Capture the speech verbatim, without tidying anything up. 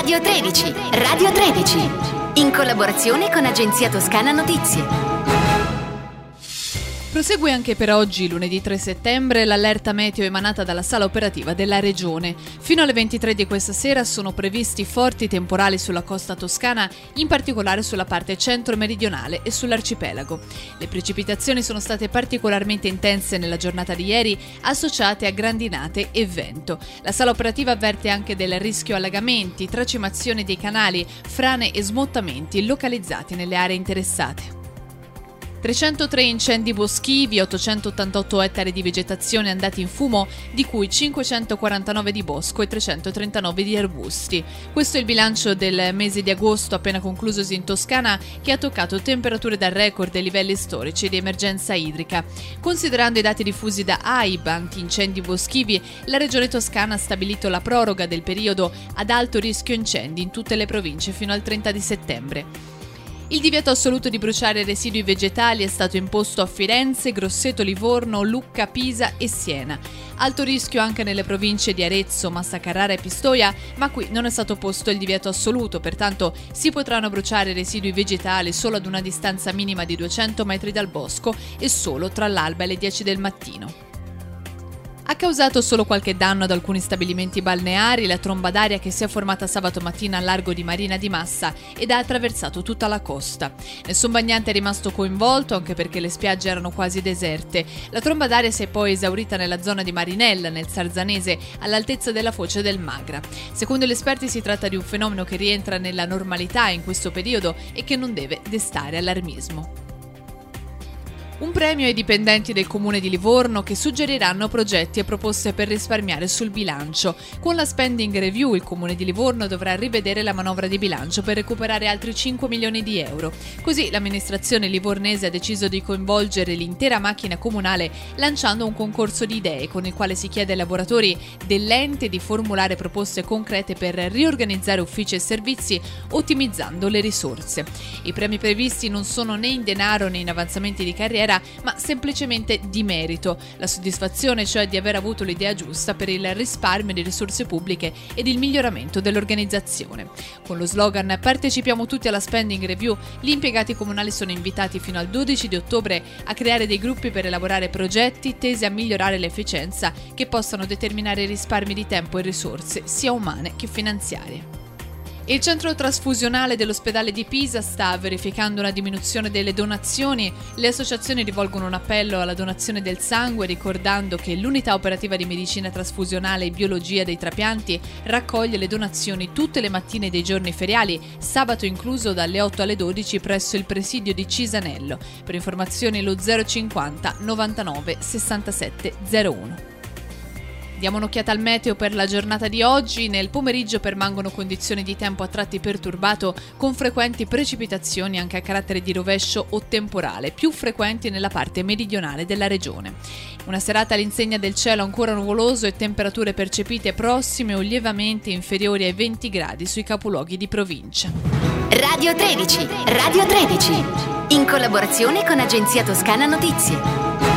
Radio tredici, Radio tredici, in collaborazione con Agenzia Toscana Notizie. Prosegue anche per oggi, lunedì tre settembre, l'allerta meteo emanata dalla sala operativa della Regione. Fino alle ventitré di questa sera sono previsti forti temporali sulla costa toscana, in particolare sulla parte centro-meridionale e sull'arcipelago. Le precipitazioni sono state particolarmente intense nella giornata di ieri, associate a grandinate e vento. La sala operativa avverte anche del rischio allagamenti, tracimazione dei canali, frane e smottamenti localizzati nelle aree interessate. trecentotré incendi boschivi, ottocentottantotto ettari di vegetazione andati in fumo, di cui cinquecentoquarantanove di bosco e trecentotrentanove di arbusti. Questo è il bilancio del mese di agosto appena conclusosi in Toscana, che ha toccato temperature da record e livelli storici di emergenza idrica. Considerando i dati diffusi da A I B antincendi boschivi, la Regione Toscana ha stabilito la proroga del periodo ad alto rischio incendi in tutte le province fino al trenta di settembre. Il divieto assoluto di bruciare residui vegetali è stato imposto a Firenze, Grosseto, Livorno, Lucca, Pisa e Siena. Alto rischio anche nelle province di Arezzo, Massa Carrara e Pistoia, ma qui non è stato posto il divieto assoluto, pertanto si potranno bruciare residui vegetali solo ad una distanza minima di duecento metri dal bosco e solo tra l'alba e le dieci del mattino. Ha causato solo qualche danno ad alcuni stabilimenti balneari la tromba d'aria che si è formata sabato mattina al largo di Marina di Massa ed ha attraversato tutta la costa. Nessun bagnante è rimasto coinvolto, anche perché le spiagge erano quasi deserte. La tromba d'aria si è poi esaurita nella zona di Marinella, nel Sarzanese, all'altezza della foce del Magra. Secondo gli esperti si tratta di un fenomeno che rientra nella normalità in questo periodo e che non deve destare allarmismo. Un premio ai dipendenti del Comune di Livorno che suggeriranno progetti e proposte per risparmiare sul bilancio. Con la spending review il Comune di Livorno dovrà rivedere la manovra di bilancio per recuperare altri cinque milioni di euro. Così l'amministrazione livornese ha deciso di coinvolgere l'intera macchina comunale lanciando un concorso di idee con il quale si chiede ai lavoratori dell'ente di formulare proposte concrete per riorganizzare uffici e servizi ottimizzando le risorse. I premi previsti non sono né in denaro né in avanzamenti di carriera, ma semplicemente di merito, la soddisfazione cioè di aver avuto l'idea giusta per il risparmio di risorse pubbliche ed il miglioramento dell'organizzazione. Con lo slogan "Partecipiamo tutti alla spending review", gli impiegati comunali sono invitati fino al dodici di ottobre a creare dei gruppi per elaborare progetti tesi a migliorare l'efficienza che possano determinare risparmi di tempo e risorse, sia umane che finanziarie. Il centro trasfusionale dell'ospedale di Pisa sta verificando una diminuzione delle donazioni. Le associazioni rivolgono un appello alla donazione del sangue, ricordando che l'unità operativa di medicina trasfusionale e biologia dei trapianti raccoglie le donazioni tutte le mattine dei giorni feriali, sabato incluso dalle otto alle dodici presso il presidio di Cisanello. Per informazioni lo zero cinquanta novantanove sessantasette zero uno. Diamo un'occhiata al meteo per la giornata di oggi. Nel pomeriggio permangono condizioni di tempo a tratti perturbato con frequenti precipitazioni anche a carattere di rovescio o temporale, più frequenti nella parte meridionale della regione. Una serata all'insegna del cielo ancora nuvoloso e temperature percepite prossime o lievemente inferiori ai venti gradi sui capoluoghi di provincia. Radio tredici, Radio tredici, in collaborazione con Agenzia Toscana Notizie.